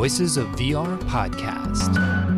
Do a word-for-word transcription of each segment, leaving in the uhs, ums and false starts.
Voices of V R podcast.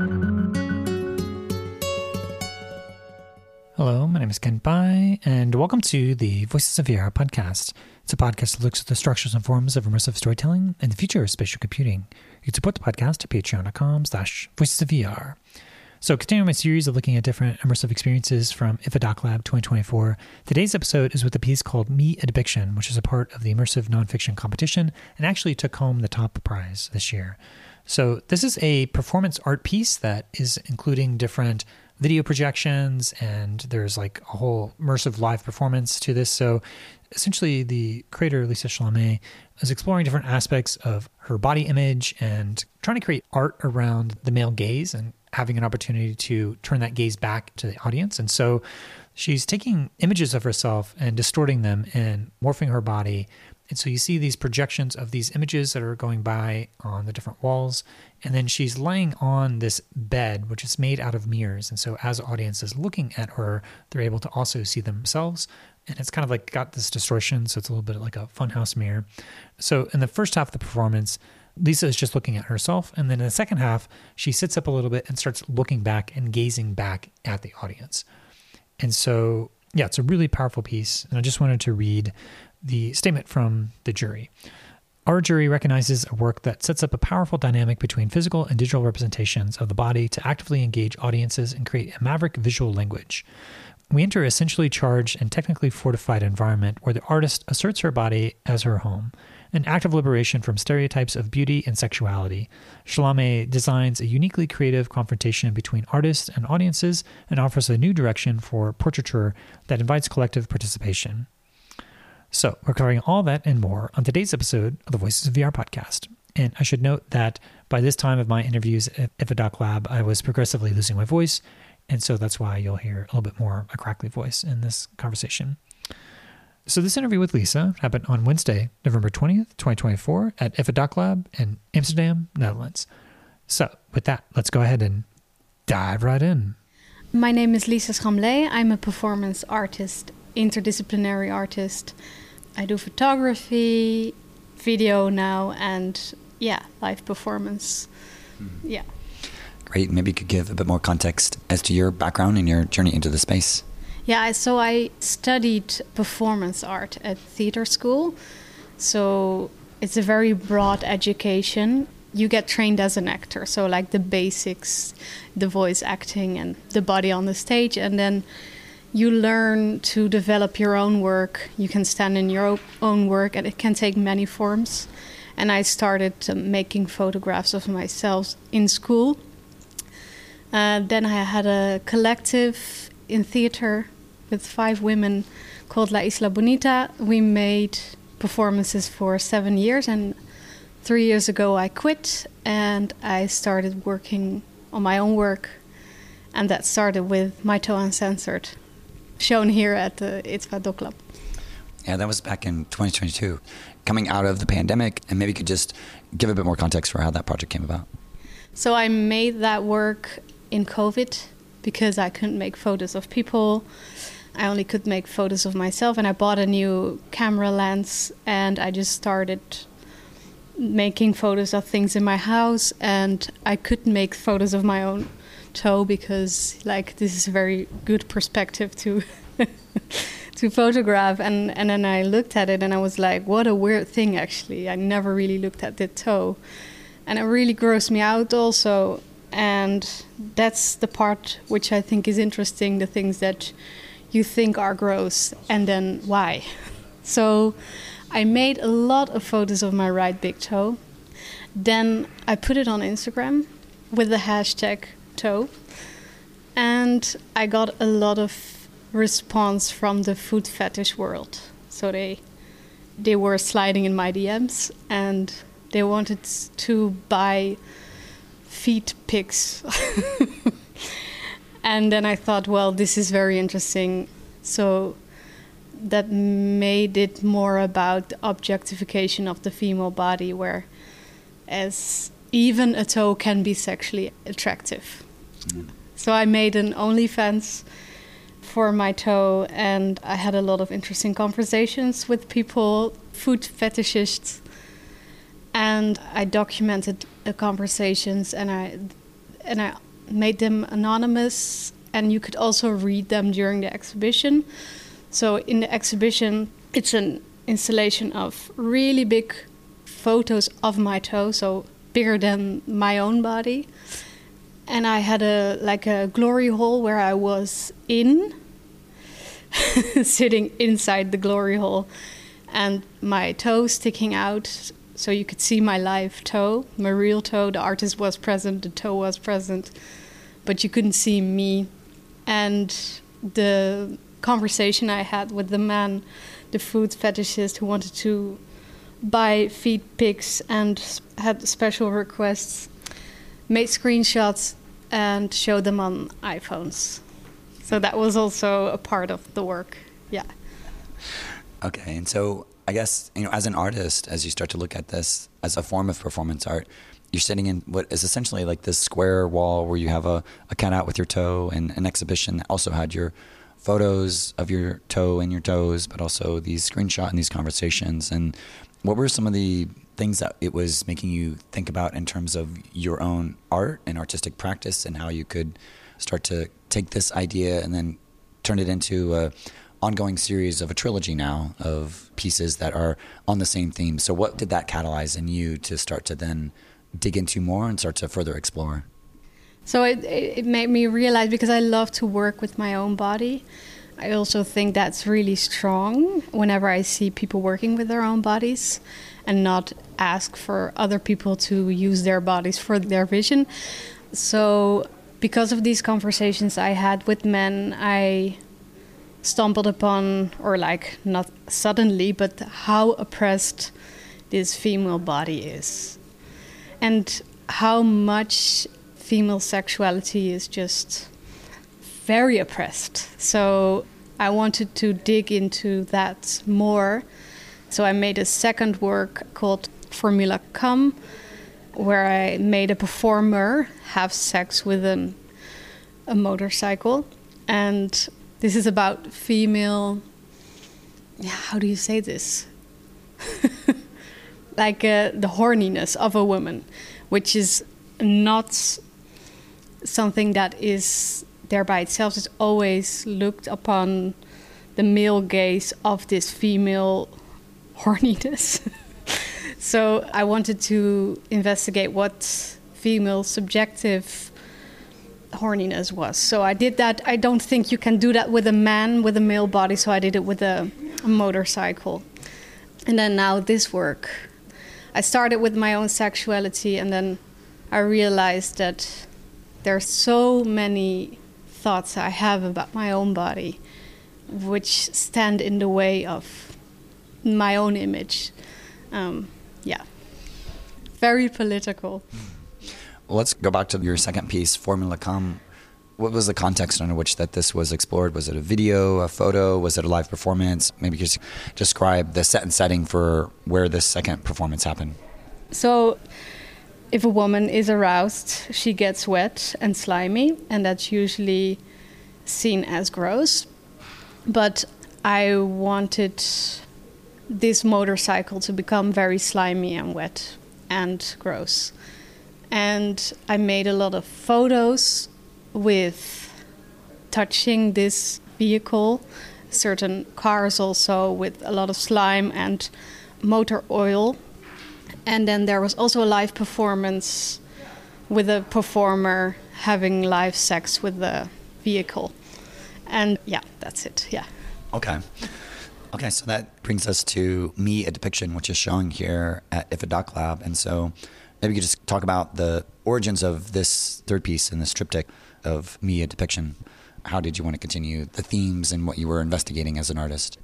Hello, my name is Ken Pai, and welcome to the Voices of V R podcast. It's a podcast that looks at the structures and forms of immersive storytelling and the future of spatial computing. You can support the podcast at patreon.com slash voices of VR. So continuing my series of looking at different immersive experiences from I F A Doc Lab twenty twenty-four, today's episode is with a piece called Me a Depiction, which is a part of the immersive nonfiction competition and actually took home the top prize this year. So this is a performance art piece that is including different video projections, and there's like a whole immersive live performance to this. So essentially the creator, Lisa Chalamet, is exploring different aspects of her body image and trying to create art around the male gaze and having an opportunity to turn that gaze back to the audience. And so she's taking images of herself and distorting them and morphing her body. And so you see these projections of these images that are going by on the different walls. And then she's laying on this bed, which is made out of mirrors. And so as the audience is looking at her, they're able to also see themselves. And it's kind of like got this distortion. So it's a little bit like a funhouse mirror. So in the first half of the performance, Lisa is just looking at herself. And then in the second half, she sits up a little bit and starts looking back and gazing back at the audience. And so, yeah, it's a really powerful piece. And I just wanted to read the statement from the jury. Our jury recognizes a work that sets up a powerful dynamic between physical and digital representations of the body to actively engage audiences and create a maverick visual language. We enter an essentially charged and technically fortified environment where the artist asserts her body as her home, an act of liberation from stereotypes of beauty and sexuality. Chalamet designs a uniquely creative confrontation between artists and audiences and offers a new direction for portraiture that invites collective participation. So we're covering all that and more on today's episode of the Voices of V R podcast. And I should note that by this time of my interviews at I F A Doc Lab, I was progressively losing my voice. And so that's why you'll hear a little bit more a crackly voice in this conversation. So this interview with Lisa happened on Wednesday, November twentieth, twenty twenty-four at I F A Doc Lab in Amsterdam, Netherlands. So with that, let's go ahead and dive right in. My name is Lisa Chalamet. I'm a performance artist, interdisciplinary artist. I do photography, video now, and yeah, live performance. Mm-hmm. Yeah. Great. Maybe you could give a bit more context as to your background and your journey into the space. Yeah, so I studied performance art at theater school. So it's a very broad education. You get trained as an actor, so like the basics, the voice acting and the body on the stage, and then you learn to develop your own work. You can stand in your own work, and it can take many forms. And I started uh, making photographs of myself in school. Uh, then I had a collective in theater with five women called La Isla Bonita. We made performances for seven years, and three years ago I quit and I started working on my own work. And that started with My Toe Uncensored, shown here at the I F A Doc Lab. Yeah, that was back in twenty twenty-two, coming out of the pandemic, and maybe you could just give a bit more context for how that project came about. So I made that work in COVID because I couldn't make photos of people. I only could make photos of myself, and I bought a new camera lens, and I just started making photos of things in my house, and I couldn't make photos of my own toe because like this is a very good perspective to to photograph, and and then I looked at it and I was like, what a weird thing. Actually, I never really looked at the toe, and it really grossed me out also. And that's the part which I think is interesting, the things that you think are gross and then why. So I made a lot of photos of my right big toe. Then I put it on Instagram with the hashtag toe, and I got a lot of response from the food fetish world. So they they were sliding in my D Ms and they wanted to buy feet pics. And then I thought, well, this is very interesting. So that made it more about the objectification of the female body, where as even a toe can be sexually attractive. Mm. So I made an OnlyFans for my toe, and I had a lot of interesting conversations with people, food fetishists, and I documented the conversations, and I and I made them anonymous, and you could also read them during the exhibition. So in the exhibition, it's an installation of really big photos of my toe, so bigger than my own body. And I had a like a glory hole where I was in, sitting inside the glory hole, and my toe sticking out, so you could see my live toe, my real toe. The artist was present, the toe was present, but you couldn't see me. And the conversation I had with the man, the food fetishist who wanted to buy feed pics and had special requests, made screenshots and showed them on iPhones. So that was also a part of the work. Yeah. Okay, and so I guess, you know, as an artist, as you start to look at this as a form of performance art, you're sitting in what is essentially like this square wall where you have a, a cutout with your toe, and an exhibition that also had your photos of your toe and your toes, but also these screenshots and these conversations. And what were some of the things that it was making you think about in terms of your own art and artistic practice, and how you could start to take this idea and then turn it into a ongoing series of a trilogy now of pieces that are on the same theme? So what did that catalyze in you to start to then dig into more and start to further explore? So it, it made me realize, because I love to work with my own body, I also think that's really strong whenever I see people working with their own bodies and not ask for other people to use their bodies for their vision. So because of these conversations I had with men, I stumbled upon, or like not suddenly, but how oppressed this female body is. And how much female sexuality is just very oppressed. So I wanted to dig into that more. So I made a second work called Formula Come, where I made a performer have sex with an, a motorcycle. And this is about female, yeah, how do you say this? like uh, the horniness of a woman, which is not something that is there by itself. It's always looked upon the male gaze of this female horniness. So I wanted to investigate what female subjective horniness was. So I did that. I don't think you can do that with a man with a male body, so I did it with a, a motorcycle. And then now this work. I started with my own sexuality, and then I realized that there are so many thoughts I have about my own body which stand in the way of my own image. Um, yeah. Very political. Well, let's go back to your second piece, Formula Com. What was the context under which that this was explored? Was it a video, a photo? Was it a live performance? Maybe just describe the set and setting for where this second performance happened. So if a woman is aroused, she gets wet and slimy, and that's usually seen as gross. But I wanted this motorcycle to become very slimy and wet and gross. And I made a lot of photos with touching this vehicle, certain cars also with a lot of slime and motor oil. And then there was also a live performance with a performer having live sex with the vehicle. And yeah, that's it, yeah. Okay. Okay, so that brings us to Me, a Depiction, which is showing here at I F A Doc Lab. And so maybe you could just talk about the origins of this third piece in this triptych of Me, a Depiction. How did you want to continue the themes and what you were investigating as an artist?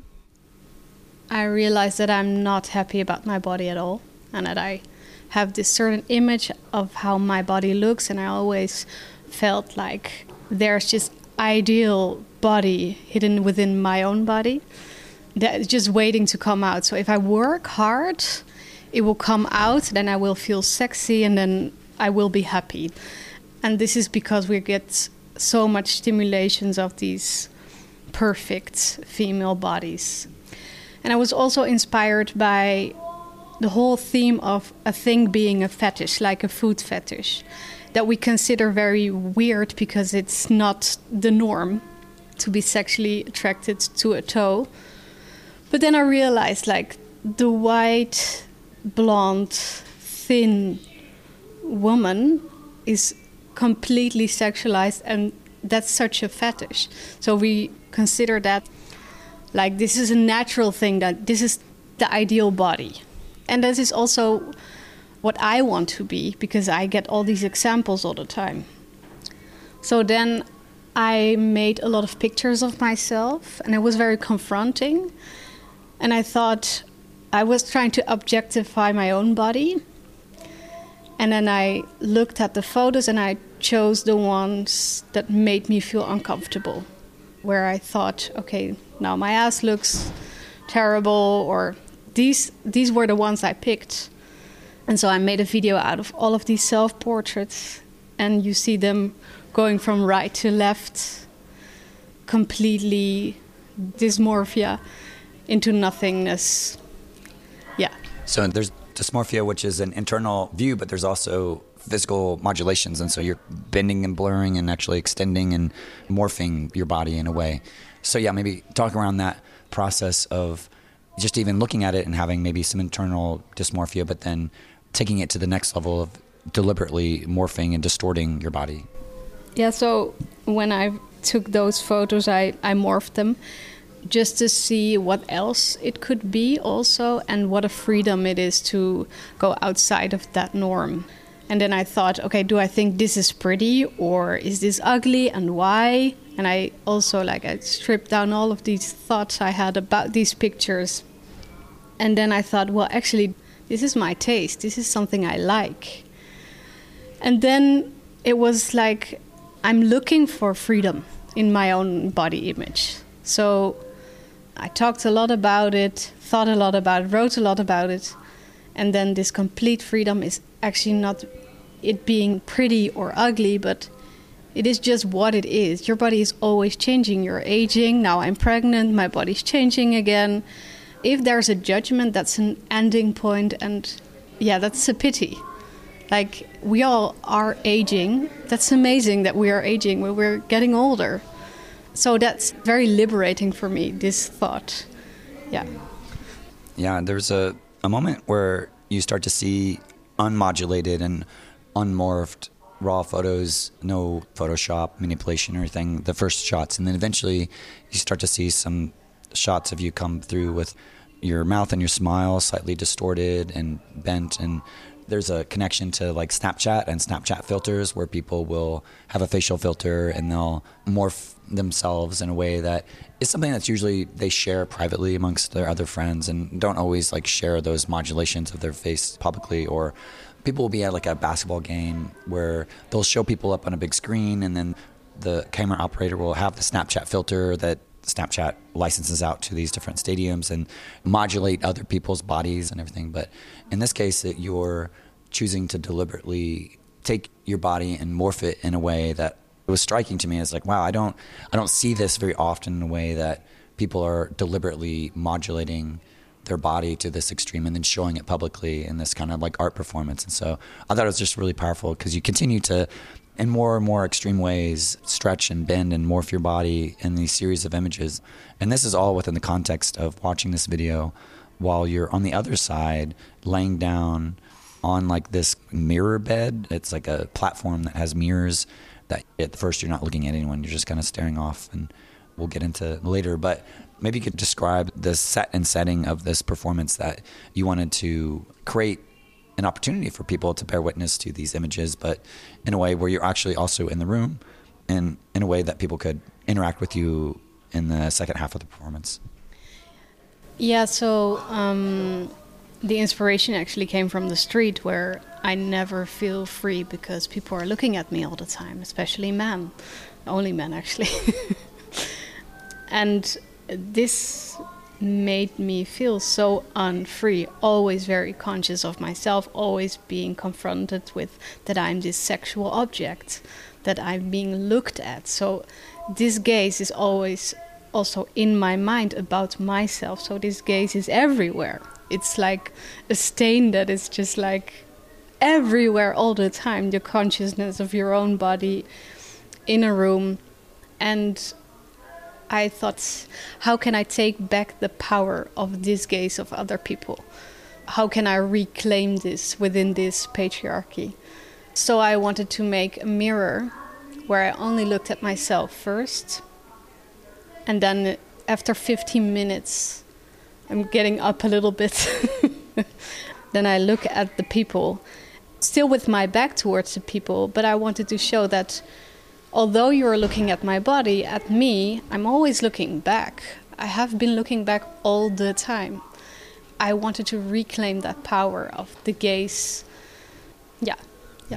I realized that I'm not happy about my body at all, and that I have this certain image of how my body looks, and I always felt like there's just ideal body hidden within my own body that's just waiting to come out. So if I work hard, it will come out, then I will feel sexy, and then I will be happy. And this is because we get so much stimulations of these perfect female bodies. And I was also inspired by the whole theme of a thing being a fetish, like a food fetish, that we consider very weird because it's not the norm to be sexually attracted to a toe. But then I realized, like, the white, blonde, thin woman is completely sexualized, and that's such a fetish. So we consider that like this is a natural thing, that this is the ideal body. And this is also what I want to be, because I get all these examples all the time. So then I made a lot of pictures of myself, and it was very confronting. And I thought I was trying to objectify my own body. And then I looked at the photos and I chose the ones that made me feel uncomfortable, where I thought, okay, now my ass looks terrible, or these these were the ones I picked. And so I made a video out of all of these self-portraits, and you see them going from right to left, completely dysmorphia into nothingness. Yeah. So there's dysmorphia, which is an internal view, but there's also physical modulations. And so you're bending and blurring and actually extending and morphing your body in a way. So yeah, maybe talk around that process of just even looking at it and having maybe some internal dysmorphia, but then taking it to the next level of deliberately morphing and distorting your body. Yeah, so when I took those photos, I, I morphed them just to see what else it could be also, and what a freedom it is to go outside of that norm. And then I thought, okay, do I think this is pretty, or is this ugly, and why? And I also, like, I stripped down all of these thoughts I had about these pictures. And then I thought, well, actually, this is my taste. This is something I like. And then it was like, I'm looking for freedom in my own body image. So I talked a lot about it, thought a lot about it, wrote a lot about it. And then this complete freedom is actually not it being pretty or ugly, but it is just what it is. Your body is always changing. You're aging. Now I'm pregnant. My body's changing again. If there's a judgment, that's an ending point. And yeah, that's a pity. Like, we all are aging. That's amazing that we are aging when we're getting older. So that's very liberating for me, this thought. Yeah. Yeah, there's a, a moment where you start to see unmodulated and unmorphed raw photos, no Photoshop manipulation or anything, the first shots. And then eventually you start to see some shots of you come through with your mouth and your smile slightly distorted and bent. And there's a connection to like Snapchat and Snapchat filters, where people will have a facial filter and they'll morph themselves in a way that is something that's usually they share privately amongst their other friends, and don't always like share those modulations of their face publicly. Or people will be at like a basketball game where they'll show people up on a big screen, and then the camera operator will have the Snapchat filter that Snapchat licenses out to these different stadiums and modulate other people's bodies and everything. But in this case, it, you're choosing to deliberately take your body and morph it in a way that it was striking to me. It's like, wow, I don't, I don't see this very often in a way that people are deliberately modulating their body to this extreme and then showing it publicly in this kind of like art performance. And so I thought it was just really powerful, because you continue to, in more and more extreme ways, stretch and bend and morph your body in these series of images. And this is all within the context of watching this video while you're on the other side laying down on like this mirror bed. It's like a platform that has mirrors that at first you're not looking at anyone, you're just kind of staring off, and we'll get into later. But maybe you could describe the set and setting of this performance, that you wanted to create an opportunity for people to bear witness to these images, but in a way where you're actually also in the room, and in a way that people could interact with you in the second half of the performance. Yeah, so um, the inspiration actually came from the street, where I never feel free because people are looking at me all the time, especially men, only men actually. And this made me feel so unfree, always very conscious of myself, always being confronted with that I'm this sexual object, that I'm being looked at. So this gaze is always also in my mind about myself. So this gaze is everywhere. It's like a stain that is just like everywhere all the time, the consciousness of your own body in a room. And I thought, how can I take back the power of this gaze of other people? How can I reclaim this within this patriarchy? So I wanted to make a mirror where I only looked at myself first. And then after fifteen minutes, I'm getting up a little bit. Then I look at the people, still with my back towards the people, but I wanted to show that although you're looking at my body, at me, I'm always looking back. I have been looking back all the time. I wanted to reclaim that power of the gaze. Yeah, yeah.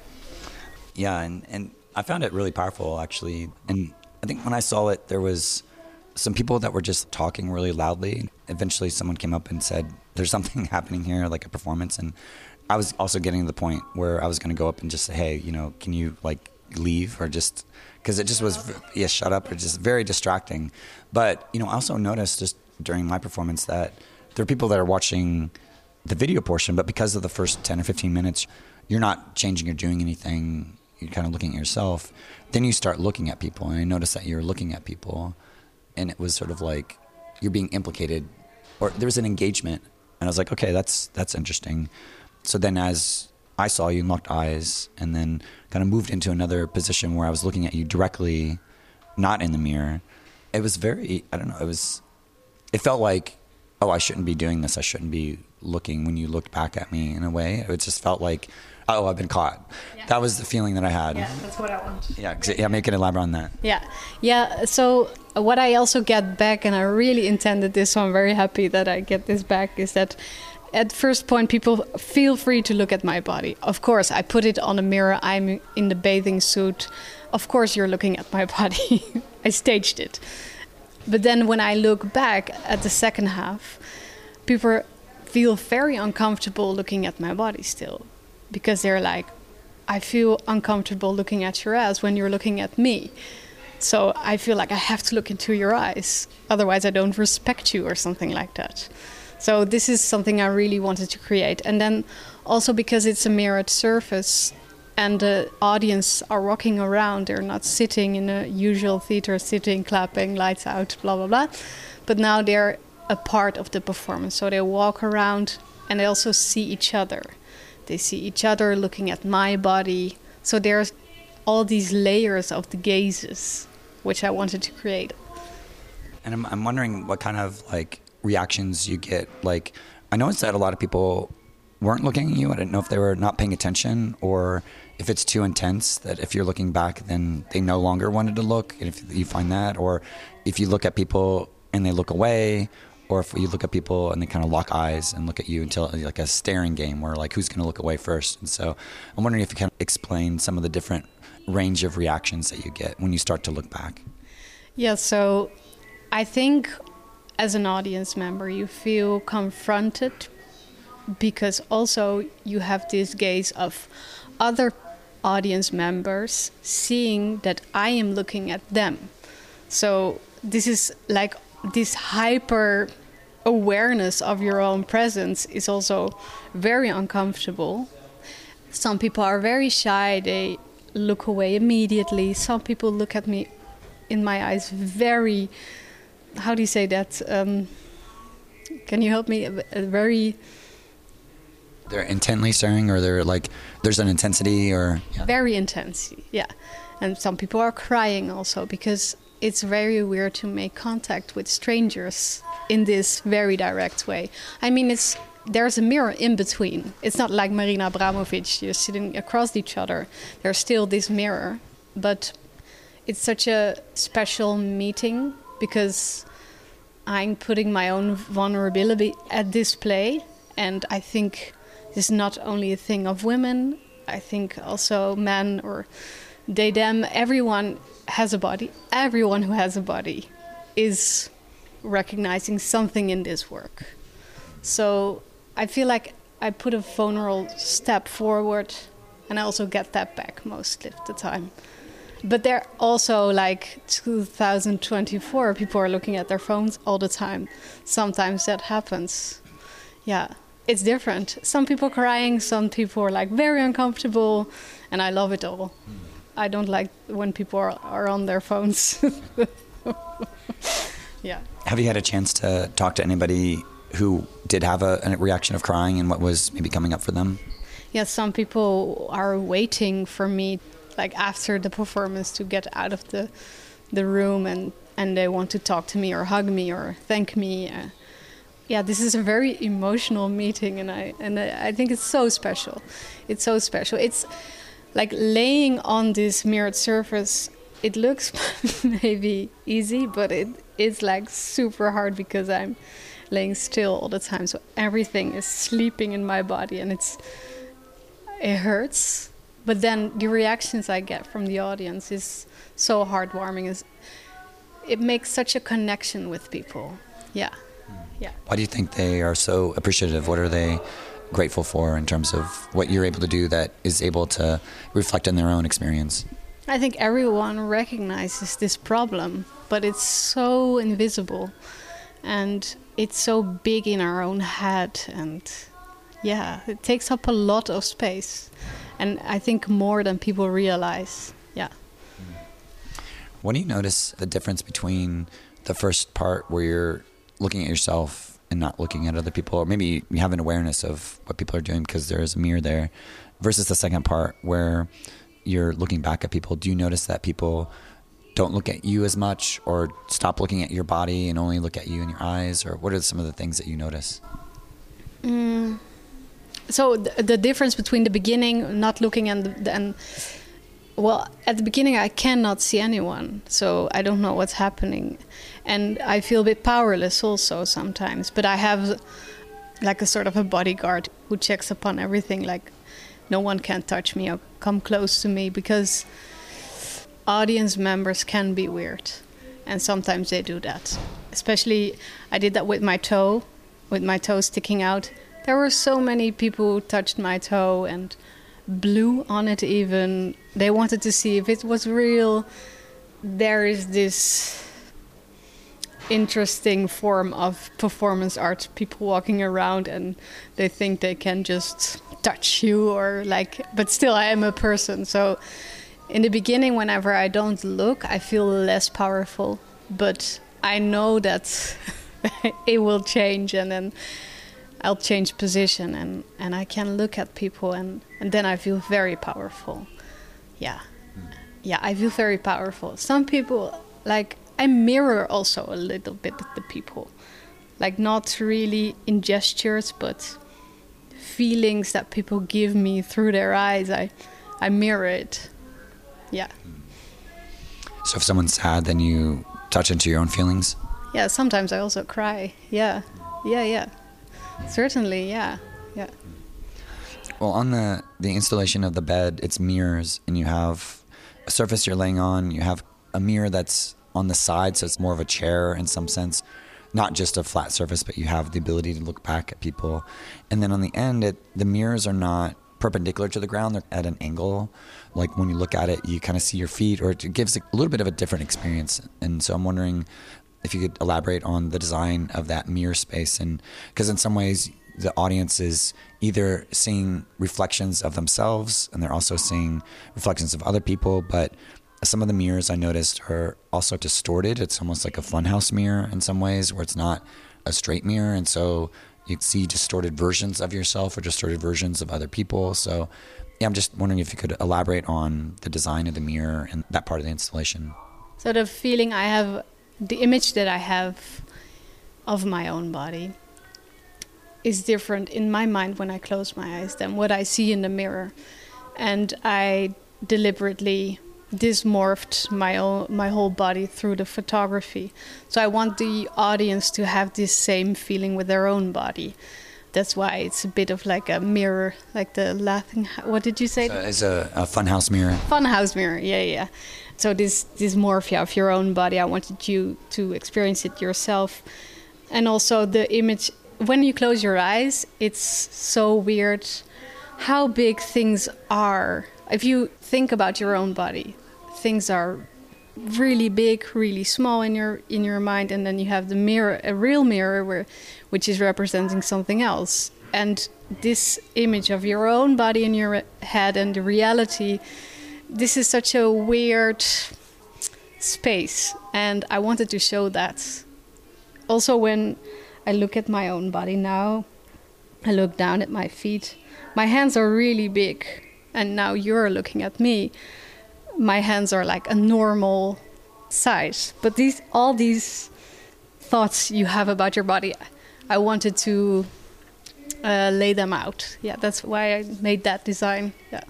Yeah, and, and I found it really powerful, actually. And I think when I saw it, there was some people that were just talking really loudly. Eventually, someone came up and said, there's something happening here, like a performance. And I was also getting to the point where I was going to go up and just say, hey, you know, can you, like, leave or just... Because it just was, yeah, shut up, or just very distracting. But, you know, I also noticed just during my performance that there are people that are watching the video portion, but because of the first ten or fifteen minutes, you're not changing or doing anything. You're kind of looking at yourself. Then you start looking at people, and I noticed that you're looking at people, and it was sort of like you're being implicated, or there was an engagement, and I was like, okay, that's that's interesting. So then as I saw you, locked eyes, and then kind of moved into another position where I was looking at you directly, not in the mirror. It was very, I don't know, it was, it felt like, oh, I shouldn't be doing this. I shouldn't be looking when you looked back at me in a way. It just felt like, oh, I've been caught. Yeah. That was the feeling that I had. Yeah, that's what I want. Yeah, yeah, make it elaborate on that. Yeah, yeah. So what I also get back, and I really intended this, so I'm very happy that I get this back, is that at first point, people feel free to look at my body. Of course, I put it on a mirror. I'm in the bathing suit. Of course, you're looking at my body. I staged it. But then when I look back at the second half, people feel very uncomfortable looking at my body still. Because they're like, I feel uncomfortable looking at your ass when you're looking at me. So I feel like I have to look into your eyes. Otherwise, I don't respect you or something like that. So this is something I really wanted to create. And then also because it's a mirrored surface and the audience are walking around, they're not sitting in a usual theater, sitting, clapping, lights out, blah, blah, blah. But now they're a part of the performance. So they walk around and they also see each other. They see each other looking at my body. So there's all these layers of the gazes, which I wanted to create. And I'm, I'm wondering what kind of like reactions you get. Like, I noticed that a lot of people weren't looking at you. I didn't know if they were not paying attention or if it's too intense, that if you're looking back, then they no longer wanted to look. And if you find that, or if you look at people and they look away, or if you look at people and they kind of lock eyes and look at you until like a staring game where like who's going to look away first. And so I'm wondering if you can explain some of the different range of reactions that you get when you start to look back. Yeah, so I think as an audience member, you feel confronted because also you have this gaze of other audience members seeing that I am looking at them. So this is like this hyper awareness of your own presence is also very uncomfortable. Some people are very shy. They look away immediately. Some people look at me in my eyes very... How do you say that? Um, can you help me? A, a very... They're intently staring, or they're like, there's an intensity, or... Yeah. Very intense, yeah. And some people are crying also, because it's very weird to make contact with strangers in this very direct way. I mean, it's there's a mirror in between. It's not like Marina Abramovic, you're sitting across each other. There's still this mirror, but it's such a special meeting, because I'm putting my own vulnerability at display. And I think this is not only a thing of women. I think also men or they, them, everyone has a body. Everyone who has a body is recognizing something in this work. So I feel like I put a vulnerable step forward, and I also get that back most of the time. But they're also like two thousand twenty-four, people are looking at their phones all the time. Sometimes that happens. Yeah, it's different. Some people crying, some people are like very uncomfortable, and I love it all. I don't like when people are, are on their phones. Yeah. Have you had a chance to talk to anybody who did have a, a reaction of crying and what was maybe coming up for them? Yeah, some people are waiting for me, like after the performance, to get out of the the room, and, and they want to talk to me or hug me or thank me. Uh, yeah, this is a very emotional meeting, and I and I, I think it's so special. It's so special. It's like laying on this mirrored surface. It looks maybe easy, but it is like super hard because I'm laying still all the time. So everything is sleeping in my body, and it's it hurts. But then the reactions I get from the audience is so heartwarming. Is it makes such a connection with people. Yeah, yeah. Why do you think they are so appreciative? What are they grateful for in terms of what you're able to do that is able to reflect on their own experience? I think everyone recognizes this problem, but it's so invisible, and it's so big in our own head, and yeah, it takes up a lot of space, and I think more than people realize. Yeah. When do you notice the difference between the first part where you're looking at yourself and not looking at other people, or maybe you have an awareness of what people are doing because there is a mirror there, versus the second part where you're looking back at people? Do you notice that people don't look at you as much, or stop looking at your body and only look at you in your eyes? Or what are some of the things that you notice? Mm. So the, the difference between the beginning, not looking, and the, and well, at the beginning I cannot see anyone, so I don't know what's happening, and I feel a bit powerless also sometimes. But I have like a sort of a bodyguard who checks upon everything, like no one can touch me or come close to me, because audience members can be weird, and sometimes they do that. Especially, I did that with my toe, with my toe sticking out. There were so many people who touched my toe and blew on it even. They wanted to see if it was real. There is this interesting form of performance art, people walking around and they think they can just touch you, or like, but still I am a person. So in the beginning, whenever I don't look, I feel less powerful, but I know that it will change, and then I'll change position, and, and I can look at people, and, and then I feel very powerful. Yeah. Yeah, I feel very powerful. Some people, like, I mirror also a little bit the people. Like, not really in gestures, but feelings that people give me through their eyes. I, I mirror it. Yeah. So if someone's sad, then you touch into your own feelings? Yeah, sometimes I also cry. Yeah. Yeah, yeah. Certainly, yeah. Yeah. Well, on the, the installation of the bed, it's mirrors, and you have a surface you're laying on. You have a mirror that's on the side, so it's more of a chair in some sense, not just a flat surface, but you have the ability to look back at people. And then on the end, it, the mirrors are not perpendicular to the ground, they're at an angle. Like when you look at it, you kind of see your feet, or it gives a little bit of a different experience. And so I'm wondering if you could elaborate on the design of that mirror space. And because in some ways the audience is either seeing reflections of themselves, and they're also seeing reflections of other people, but some of the mirrors I noticed are also distorted. It's almost like a funhouse mirror in some ways, where it's not a straight mirror, and so you see distorted versions of yourself or distorted versions of other people. So yeah, I'm just wondering if you could elaborate on the design of the mirror and that part of the installation. So the feeling I have, the image that I have of my own body is different in my mind when I close my eyes than what I see in the mirror. And I deliberately dysmorphed my own, my whole body through the photography. So I want the audience to have this same feeling with their own body. That's why it's a bit of like a mirror, like the laughing. What did you say? So it's a, a funhouse mirror. Funhouse mirror, yeah, yeah. So this dysmorphia of your own body, I wanted you to experience it yourself. And also the image, when you close your eyes, it's so weird how big things are. If you think about your own body, things are really big, really small in your in your mind, and then you have the mirror, a real mirror, where, which is representing something else. And this image of your own body in your head and the reality, this is such a weird space, and I wanted to show that. Also, when I look at my own body now, I look down at my feet. My hands are really big, and now you're looking at me. My hands are like a normal size. But these, all these thoughts you have about your body, I wanted to uh, lay them out. Yeah, that's why I made that design. Yeah.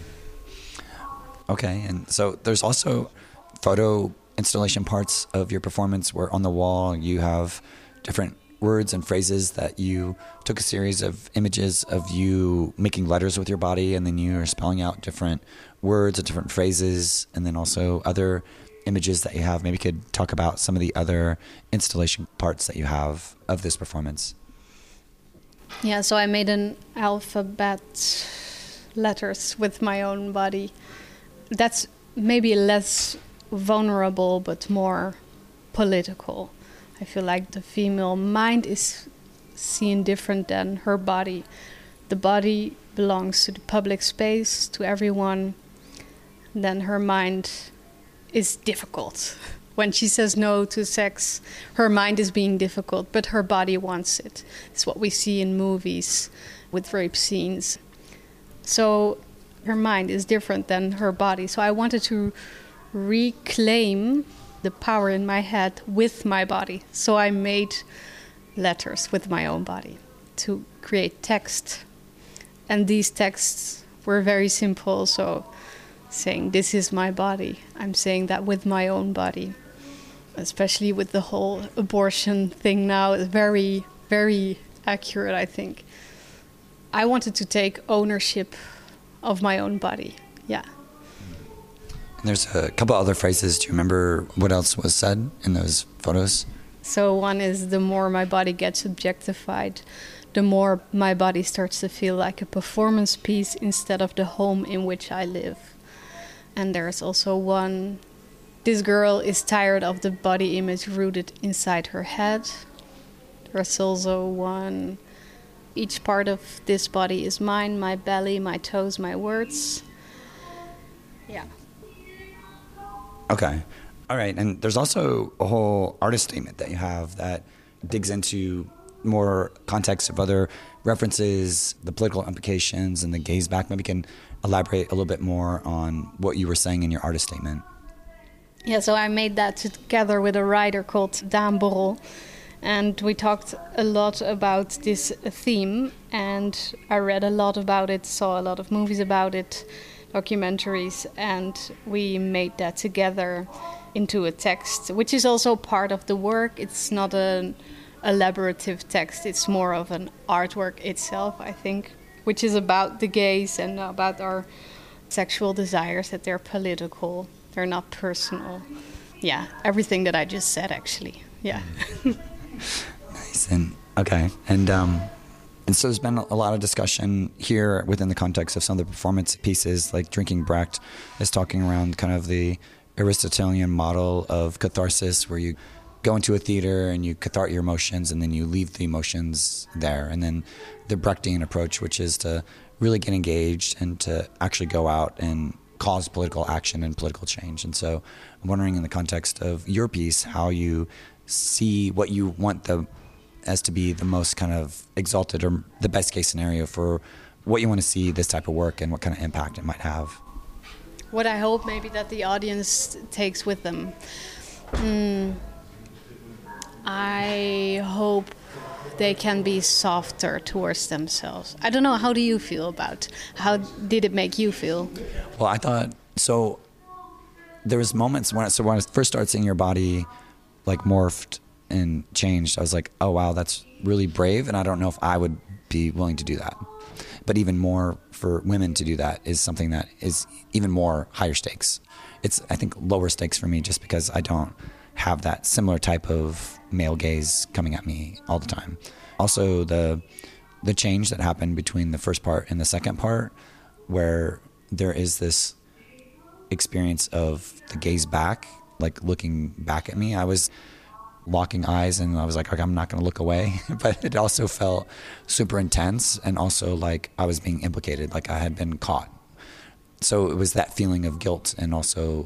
Okay, and so there's also photo installation parts of your performance where on the wall you have different words and phrases that you took a series of images of you making letters with your body, and then you are spelling out different words and different phrases, and then also other images that you have. Maybe you could talk about some of the other installation parts that you have of this performance. Yeah, so I made an alphabet letters with my own body. That's maybe less vulnerable but more political. I feel like the female mind is seen different than her body. The body belongs to the public space, to everyone. Then her mind is difficult. When she says no to sex, her mind is being difficult, but her body wants it. It's what we see in movies with rape scenes. So her mind is different than her body. So I wanted to reclaim the power in my head with my body. So I made letters with my own body to create text. And these texts were very simple. So saying, this is my body. I'm saying that with my own body. Especially with the whole abortion thing now. It's very, very accurate, I think. I wanted to take ownership of my own body. Yeah. There's a couple other phrases. Do you remember what else was said in those photos? So one is, the more my body gets objectified, the more my body starts to feel like a performance piece instead of the home in which I live. And there's also one, this girl is tired of the body image rooted inside her head. There's also one, each part of this body is mine, my belly, my toes, my words. Yeah. Okay. All right. And there's also a whole artist statement that you have that digs into more context of other references, the political implications, and the gaze back. Maybe you can elaborate a little bit more on what you were saying in your artist statement. Yeah, so I made that together with a writer called Daan Borrel. And we talked a lot about this theme. And I read a lot about it, saw a lot of movies about it, documentaries, and we made that together into a text, which is also part of the work. It's not an elaborative text, it's more of an artwork itself, I think, which is about the gaze and about our sexual desires, that they're political, they're not personal. Yeah, everything that I just said, actually. Yeah. Nice. And okay. And um And so there's been a lot of discussion here within the context of some of the performance pieces, like Drinking Brecht is talking around kind of the Aristotelian model of catharsis, where you go into a theater and you cathart your emotions and then you leave the emotions there. And then the Brechtian approach, which is to really get engaged and to actually go out and cause political action and political change. And so I'm wondering, in the context of your piece, how you see what you want the as to be the most kind of exalted or the best case scenario for what you want to see this type of work and what kind of impact it might have. What I hope maybe that the audience takes with them. Mm, I hope they can be softer towards themselves. I don't know, how do you feel about, how did it make you feel? Well, I thought, so there was moments when, I, so when I first started seeing your body like morphed and changed, I was like, oh wow, that's really brave, and I don't know if I would be willing to do that. But even more for women to do that is something that is even more higher stakes. It's, I think, lower stakes for me just because I don't have that similar type of male gaze coming at me all the time. Also, the the change that happened between the first part and the second part, where there is this experience of the gaze back like looking back at me. I was locking eyes and I was like, okay, I'm not going to look away. But it also felt super intense, and also like I was being implicated, like I had been caught. So it was that feeling of guilt, and also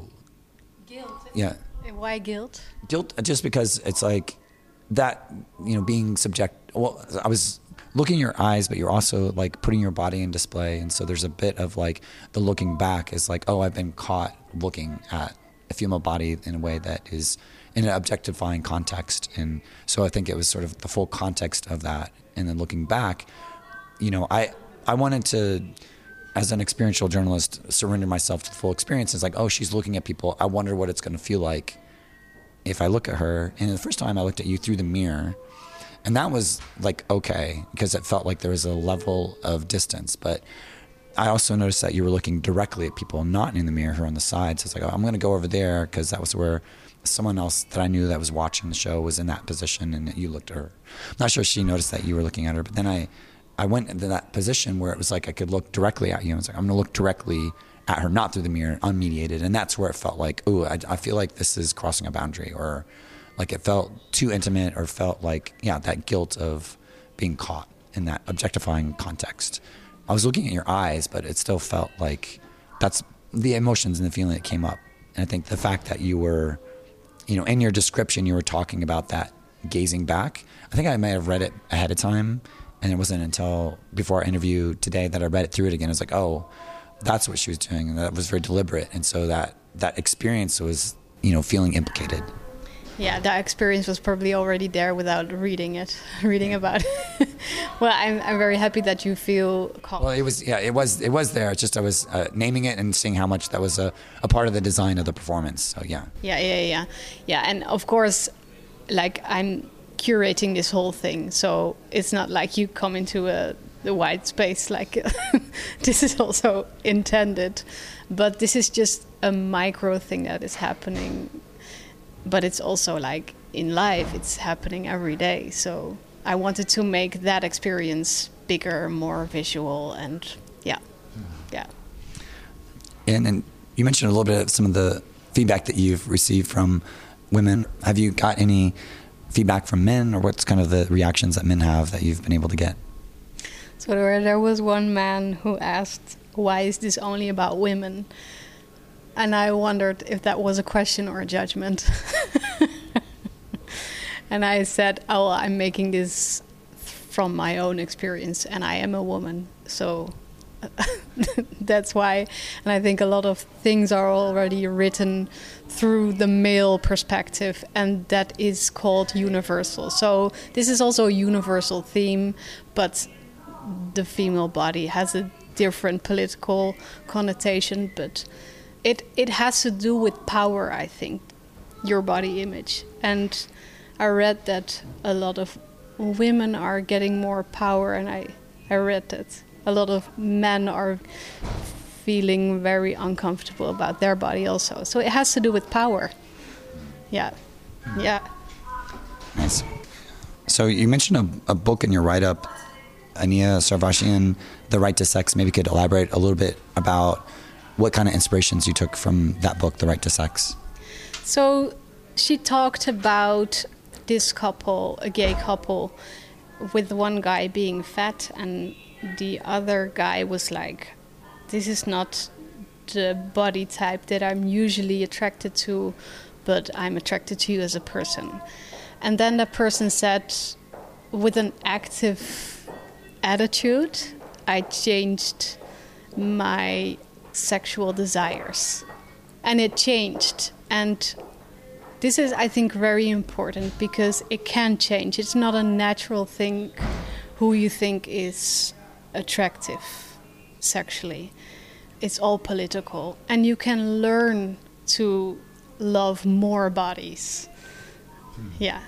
Guilt. yeah. Why guilt? Guilt, just because it's like that, you know, being subject. Well, I was looking in your eyes, but you're also like putting your body in display. And so there's a bit of like the looking back is like, oh, I've been caught looking at a female body in a way that is in an objectifying context. And so I think it was sort of the full context of that. And then looking back, you know, I, I wanted to, as an experiential journalist, surrender myself to the full experience. It's like, oh, she's looking at people. I wonder what it's going to feel like if I look at her. And the first time I looked at you through the mirror, and that was like, okay, because it felt like there was a level of distance. But I also noticed that you were looking directly at people, not in the mirror or on the side. So it's like, oh, I'm going to go over there, because that was where someone else that I knew that was watching the show was in that position, and you looked at her. I'm not sure she noticed that you were looking at her, but then I, I went into that position where it was like I could look directly at you. I was like, I'm going to look directly at her, not through the mirror, unmediated. And that's where it felt like, ooh, I, I feel like this is crossing a boundary, or like it felt too intimate, or felt like, yeah, that guilt of being caught in that objectifying context. I was looking at your eyes, but it still felt like that's the emotions and the feeling that came up. And I think the fact that you were, you know, in your description, you were talking about that gazing back. I think I might have read it ahead of time, and it wasn't until before our interview today that I read it through it again. I was like, oh, that's what she was doing. And that was very deliberate. And so that, that experience was, you know, feeling implicated. Yeah, that experience was probably already there without reading it, reading about it. Well, I'm I'm very happy that you feel calm. Well, it was, yeah, it was, it was there. It's just I was uh, naming it and seeing how much that was a, a part of the design of the performance. So yeah. Yeah, yeah, yeah, yeah. And of course, like I'm curating this whole thing, so it's not like you come into a the white space. Like this is also intended, but this is just a micro thing that is happening. But it's also like in life, it's happening every day. So I wanted to make that experience bigger, more visual, and yeah, yeah. And, and you mentioned a little bit of some of the feedback that you've received from women. Have you got any feedback from men, or what's kind of the reactions that men have that you've been able to get? So there, there was one man who asked, why is this only about women? And I wondered if that was a question or a judgment. And I said, oh, I'm making this from my own experience, and I am a woman. So that's why. And I think a lot of things are already written through the male perspective, and that is called universal. So this is also a universal theme, but the female body has a different political connotation, but It it has to do with power, I think, your body image. And I read that a lot of women are getting more power, and I, I read that a lot of men are feeling very uncomfortable about their body also. So it has to do with power. Yeah, yeah. Nice. So you mentioned a, a book in your write-up, Ania Sarvashian, The Right to Sex. Maybe you could elaborate a little bit about what kind of inspirations you took from that book, The Right to Sex. So she talked about this couple, a gay couple, with one guy being fat, and the other guy was like, this is not the body type that I'm usually attracted to, but I'm attracted to you as a person. And then the person said, with an active attitude, I changed my sexual desires, and it changed. And this is, I think, very important, because it can change. It's not a natural thing who you think is attractive sexually. It's all political, and you can learn to love more bodies. Hmm. Yeah.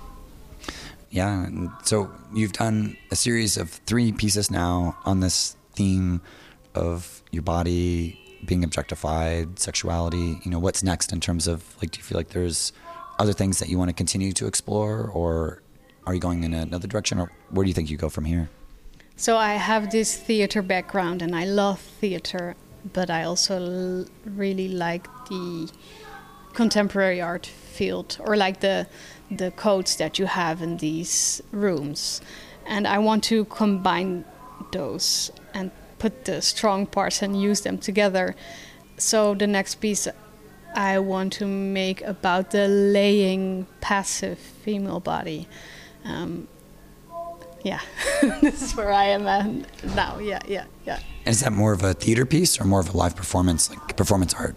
Yeah, and so you've done a series of three pieces now on this theme of your body being objectified, sexuality. You know, what's next in terms of, like, do you feel like there's other things that you want to continue to explore, or are you going in another direction, or where do you think you go from here? So I have this theater background, and I love theater, but I also l- really like the contemporary art field, or like the the codes that you have in these rooms. And I want to combine those and put the strong parts and use them together. So the next piece I want to make about the laying, passive female body. Um, yeah, this is where I am at now. Yeah, yeah, yeah. And is that more of a theater piece or more of a live performance, like performance art?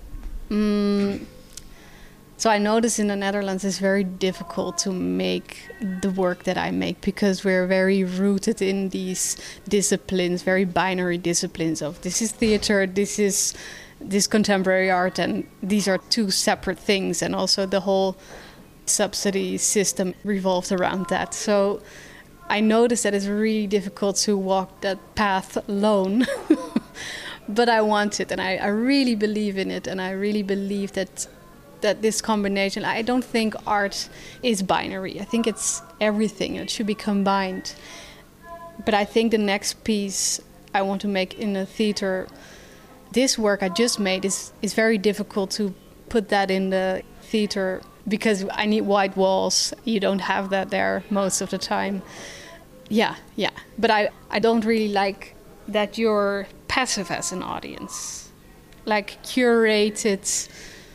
Mm, so I notice in the Netherlands it's very difficult to make the work that I make, because we're very rooted in these disciplines, very binary disciplines of this is theater, this is this contemporary art, and these are two separate things. And also the whole subsidy system revolves around that. So I noticed that it's really difficult to walk that path alone. But I want it, and I, I really believe in it, and I really believe that that this combination, I don't think art is binary. I think it's everything. It should be combined. But I think the next piece I want to make in a theater, this work I just made, is, is very difficult to put that in the theater, because I need white walls. You don't have that there most of the time. Yeah, yeah. But I, I don't really like that you're passive as an audience. Like curated,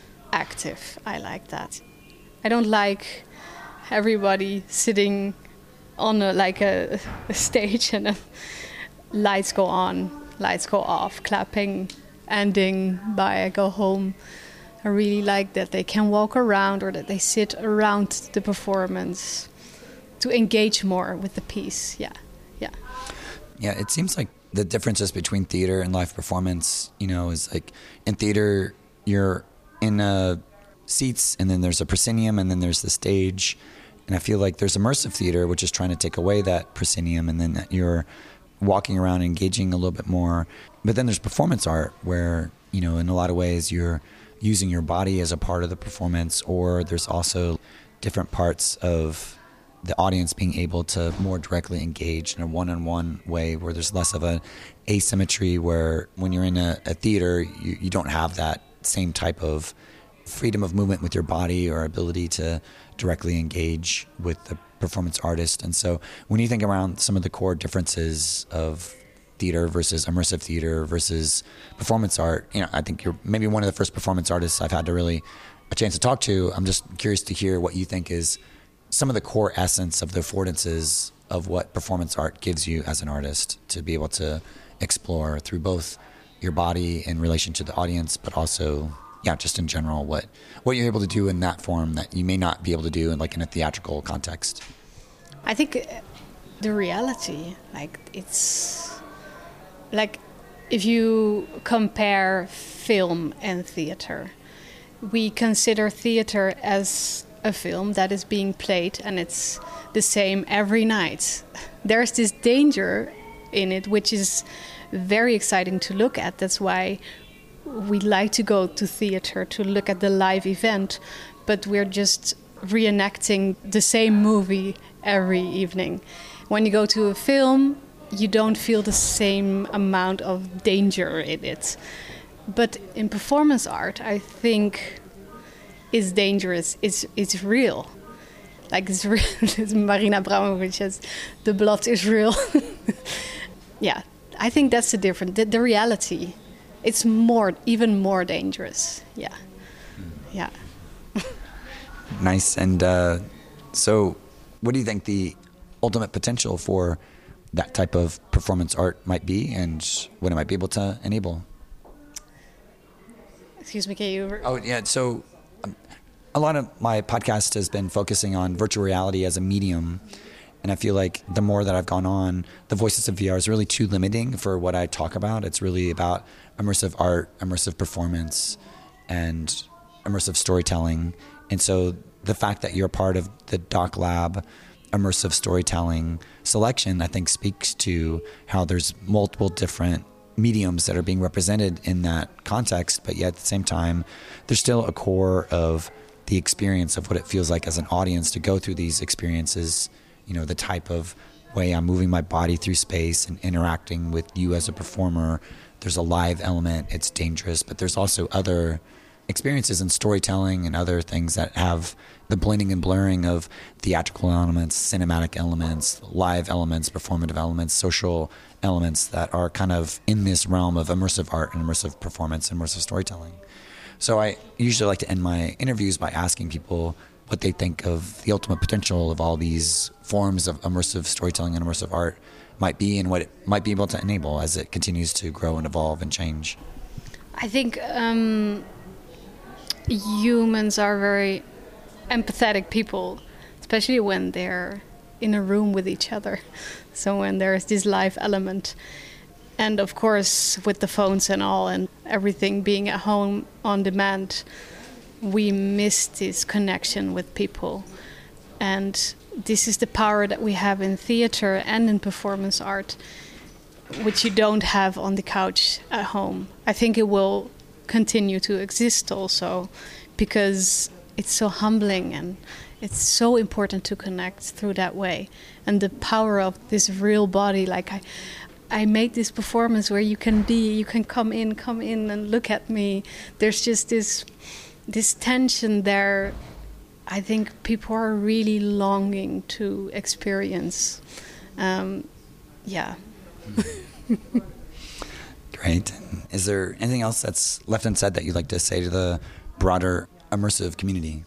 active. I like that. I don't like everybody sitting on a, like a, a stage and a, lights go on, lights go off, clapping, ending, bye, I go home. I really like that they can walk around, or that they sit around the performance to engage more with the piece. Yeah, yeah. Yeah, it seems like the differences between theater and live performance, you know, is like in theater, you're in uh, seats, and then there's a proscenium, and then there's the stage. And I feel like there's immersive theater, which is trying to take away that proscenium, and then you're walking around, engaging a little bit more. But then there's performance art, where, you know, in a lot of ways you're using your body as a part of the performance, or there's also different parts of the audience being able to more directly engage in a one-on-one way, where there's less of an asymmetry, where when you're in a, a theater, you, you don't have that same type of freedom of movement with your body or ability to directly engage with the performance artist. And so when you think around some of the core differences of theater versus immersive theater versus performance art, you know, I think you're maybe one of the first performance artists I've had to really a chance to talk to. I'm just curious to hear what you think is some of the core essence of the affordances of what performance art gives you as an artist to be able to explore through both your body in relation to the audience, but also, yeah, just in general, what what you're able to do in that form that you may not be able to do in like in a theatrical context. I think the reality, like it's like if you compare film and theater, we consider theater as a film that is being played and it's the same every night. There's this danger in it, which is very exciting to look at. That's why we like to go to theater to look at the live event, but we're just reenacting the same movie every evening. When you go to a film, you don't feel the same amount of danger in it. But in performance art, I think it's dangerous. It's it's real. Like it's real. It's Marina Abramovic says, the blood is real. Yeah, I think that's the difference. The, the reality, it's more, even more dangerous. Yeah, yeah. Nice. And uh, so, what do you think the ultimate potential for that type of performance art might be, and what it might be able to enable? Excuse me, can you? Re- oh yeah. So, um, a lot of my podcast has been focusing on virtual reality as a medium. And I feel like the more that I've gone on, the Voices of V R is really too limiting for what I talk about. It's really about immersive art, immersive performance, and immersive storytelling. And so the fact that you're part of the Doc Lab immersive storytelling selection, I think speaks to how there's multiple different mediums that are being represented in that context. But yet at the same time, there's still a core of the experience of what it feels like as an audience to go through these experiences. You know, the type of way I'm moving my body through space and interacting with you as a performer. There's a live element. It's dangerous, but there's also other experiences in storytelling and other things that have the blending and blurring of theatrical elements, cinematic elements, live elements, performative elements, social elements that are kind of in this realm of immersive art and immersive performance and immersive storytelling. So I usually like to end my interviews by asking people what they think of the ultimate potential of all these forms of immersive storytelling and immersive art might be, and what it might be able to enable as it continues to grow and evolve and change. I think um, humans are very empathetic people, especially when they're in a room with each other. So when there's this live element. And of course, with the phones and all and everything being at home on demand, we miss this connection with people. And this is the power that we have in theater and in performance art, which you don't have on the couch at home. I think it will continue to exist also because it's so humbling and it's so important to connect through that way. And the power of this real body, like I I made this performance where you can be, you can come in, come in and look at me. There's just this this tension there. I think people are really longing to experience. Um, yeah. Great. Is there anything else that's left unsaid that you'd like to say to the broader immersive community?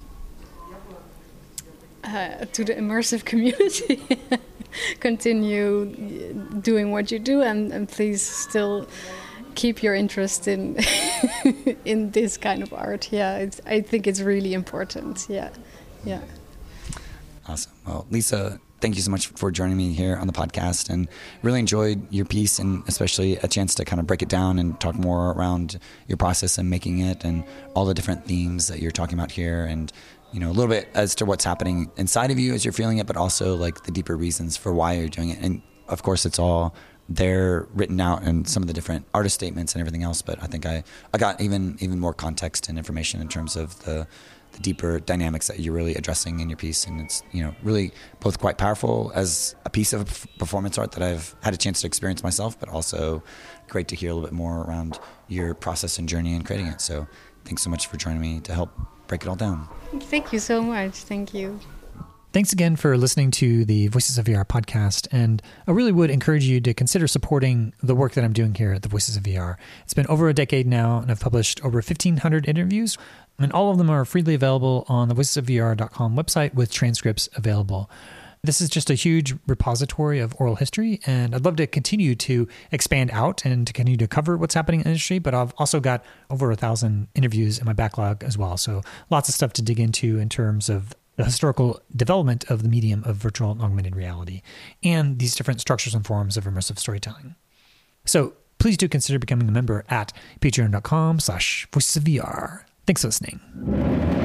Uh, to the immersive community, continue doing what you do, and, and please still keep your interest in in this kind of art. Yeah, it's, I think it's really important. Yeah, yeah. Awesome. Well, Lisa, thank you so much for joining me here on the podcast, and really enjoyed your piece, and especially a chance to kind of break it down and talk more around your process and making it, and all the different themes that you're talking about here, and you know, a little bit as to what's happening inside of you as you're feeling it, but also like the deeper reasons for why you're doing it. And of course, it's all there written out in some of the different artist statements and everything else. But I think I, I got even even more context and information in terms of the, the deeper dynamics that you're really addressing in your piece. And it's, you know, really both quite powerful as a piece of performance art that I've had a chance to experience myself, but also great to hear a little bit more around your process and journey in creating it. So thanks so much for joining me to help break it all down. Thank you so much. Thank you. Thanks again for listening to the Voices of V R podcast. And I really would encourage you to consider supporting the work that I'm doing here at the Voices of V R. It's been over a decade now, and I've published over fifteen hundred interviews, and all of them are freely available on the voices of v r dot com website with transcripts available. This is just a huge repository of oral history, and I'd love to continue to expand out and to continue to cover what's happening in the industry, but I've also got over a thousand interviews in my backlog as well. So lots of stuff to dig into in terms of the historical development of the medium of virtual and augmented reality and these different structures and forms of immersive storytelling. So please do consider becoming a member at patreon dot com slash voices of V R. Thanks for listening.